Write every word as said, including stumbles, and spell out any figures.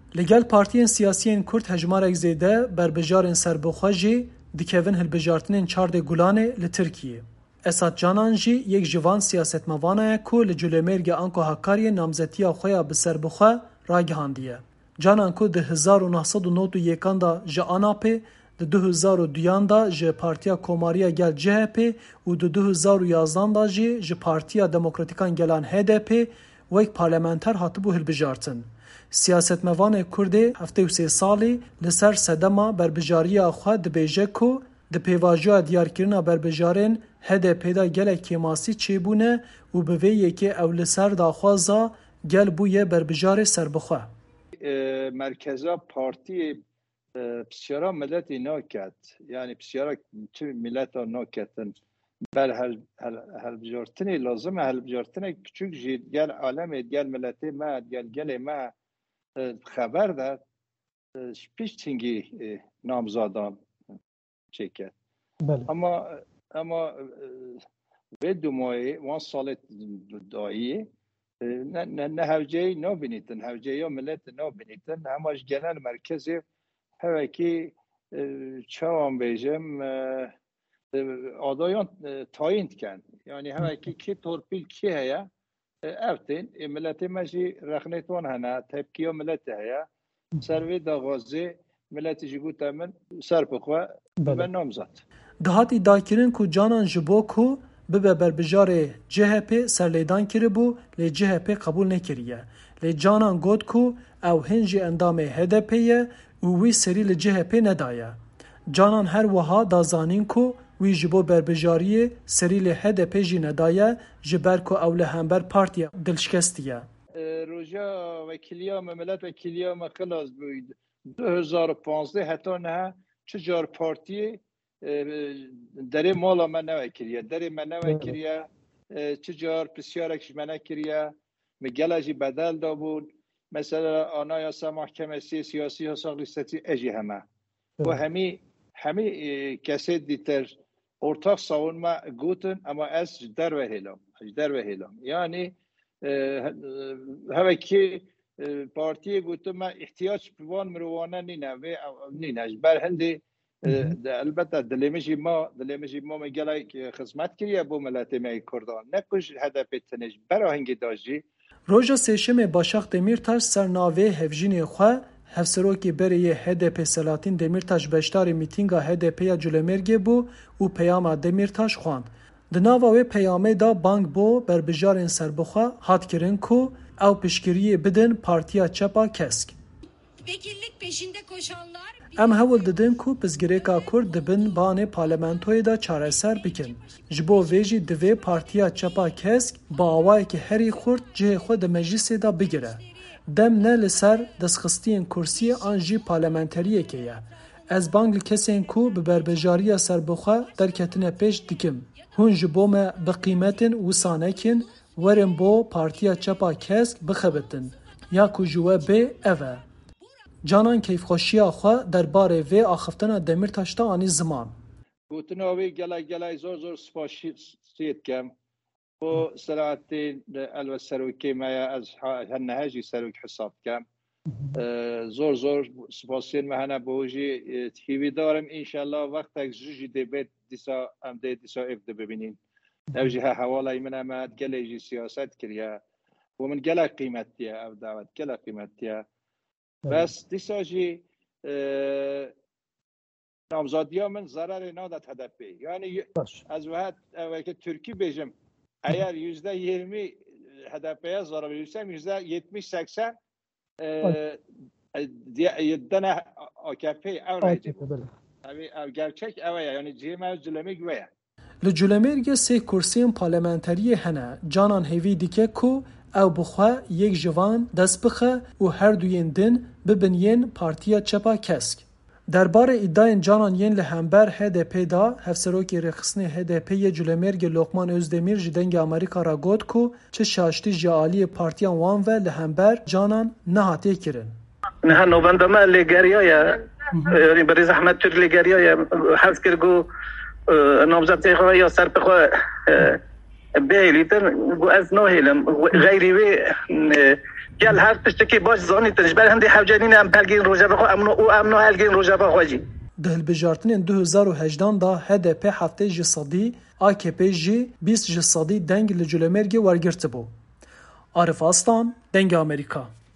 لگل پارتیین سیاسیین کرد هجمارک زیده بربجارین سربخوا جی دکوین هلبجارتنین چارد گولانه لترکیه. اساد جانان جی یک جوان سیاست موانه کو لجولمرگ آنکو هکاری نامزدیا خویا به سربخوا را گهاندیه. جانان کو ده هزار و نهصد و نود و یکان دا جه آناپی، ده دو هزار و دویان دا جه پارتیا کوماریا گل جه پی و ده دو هزار و یازدان دا جه جه پارتیا دموکراتیکان گلان هده پی و یک پارلمانتر هاتبو هلبجارتن. سیاست موان کردی هفته و سه سالی لسر صدما بربجاری آخوا دبیجه کو د پیواژو دیار کردن بربجارین هده پیدا گل کیماسی چی بونه و به وی که اول سر داخوازا گل بوی بربجار سربخوا. مرکزا پارتی بسیارا ملتی ناکد، یعنی بسیارا چه ملت ها ناکدن بل هل هل بجارتنی لازمه هل بجارتنی کچک جید گل عالم گل ملتی ما گل گل ما خبر داد پیش تینگی نامزادان چکه اما اما به دومایی وان سالت دایی نه نه نه هوجی نبینیدن هوجی یا ملت نبینیدن همش گلن مرکزی هوکی چهام بیشم آدایان تایید کن یعنی هوکی کی تورپیل کی هیا افتین ملت ماشي رخنتون هنا تبكيو ملت هيا سروي دغازي ملت جيبو تامن سربخوا بنامزات دهاتی داکرین کو جانان جبو کو به بربجار جه پی سرلیدان کربو لی جه پی قبول نکریه لی جانان گود کو او هنجی اندام هده پیه و وی سری لی جه پی ندایه جانان هر وها دازانین کو وی جبو بربجاری سری لی هده پی جی ندایه جبر کو اول همبر پارتیا دلشکستیه روژا وکیلیا مملت وکیلیا مخلاص بود دو هزار و پانزده حتی نه چجار پارتی دری مالا من نوکریه دری من نوکریه چجار بسیارکش من نکریه مگلاجی بدل دا بود مثلا آنها یا محکمه سیاسی ها ساقلیستی اجی همه و همی همی کسی دیتر ortak savunma guten ama ez der ve helam der ve helam yani havaki partiye guten ma ihtiyaç van mirwana nina ve nina ber hindi elbette dilemeji ma dilemeji ma megelay hizmet kiriye bu milletime Kurdan ne kuş hedef etiniz ber hangi daji روژا سیشم باشاق دمیرتاش سرناوه هفجین خواه هفسروکی بریه هدپ سلاتین دمیرتاش بشتار میتینگا هدپ یا جلمرگه بو و پیاما دمیرتاش خواند. دناوه پیامه دا بانک بو بربجارین سربخوا هات کرن کو او پشکریه بدن پارتیا چپا کسک. Vekillik peşinde koşanlar ام هول ددن کو پزگریکا کرد دبن بانه پارلمانتوی دا چارەسەر bikin. Ji bo vê jî divê partiya çepa kesk bi awayekî herî xurt cihê xwe di meclisê da bigire. Dem ne li ser destxistiyên kursiyê an jî parlamenteriyekê ye. Ez bang li kesên ku bi berbejariya serbixwe derketine pêş dikim. Hûn ji bo me bi qîmetin wîsanekin werin bo partiya çepa kesk bixebitin. Ya ku ji we bê ev e. Canan keyfxweşiya xwe derbarê vê axiftina Demirtaş da anî ziman. Gotinavê gelek gelek zor zor spasiyê dikim. Bu Selahattin elve serokê me ye ez hennehe jî serok hesab dikim. Zor zor spasiyên me hene bo jî hîvîdarim înşallah wextek ji jî dêbê dîsa em dê dîsa ev de bibînin. Ev jî hewalayê min em gelê jî siyaset kiriye. Bu min gelek qîmet diye ev davet gelek qîmet diye. بس دیساجی نامزادی من ضرر نادت هدفی یعنی از وقت اوکی ترکی بیشم اگر yüzde yirmi هدفیه ضرر بیشتر yüzde yetmiş seksen یدنه آکفی اورایدی abi ev gerçek eve yani cime cülemek veya Li Culemerge sê kursiyên parlamenteriyê hene canan hêvî dike ku ew bixwe yek jivan dest bixe û herduyên din bibin yên partiya çepa kesk. Derbarê îdayên canan yên li hember H D P da hevserokê rêxistinê H D P'yê Culemerge Lokman Özdemir ji dengê Amerîka ra got ku çi şaştî ji aliyê partiyan wan ve li hember canan nehatê kirin. Niha novendema lêgeriyaya yani berê zehmet Türk lêgeriyaya hez kir got نامزد خو یا سر بخو بهلیتن و از نهیلم غیری و گل هر تشتکی باش زانی تنجبر هندی حوجانین ام پلگین روجا بخو امنو او امنو هلگین روجا بخواجی ده هلبژارتنên du hezar û hejdan da H D P heftê ji sedî, A K P jî bîst ji sedî deng li Colemêrgê wergirtibû. Arif Aslan, Dengê Amerîka.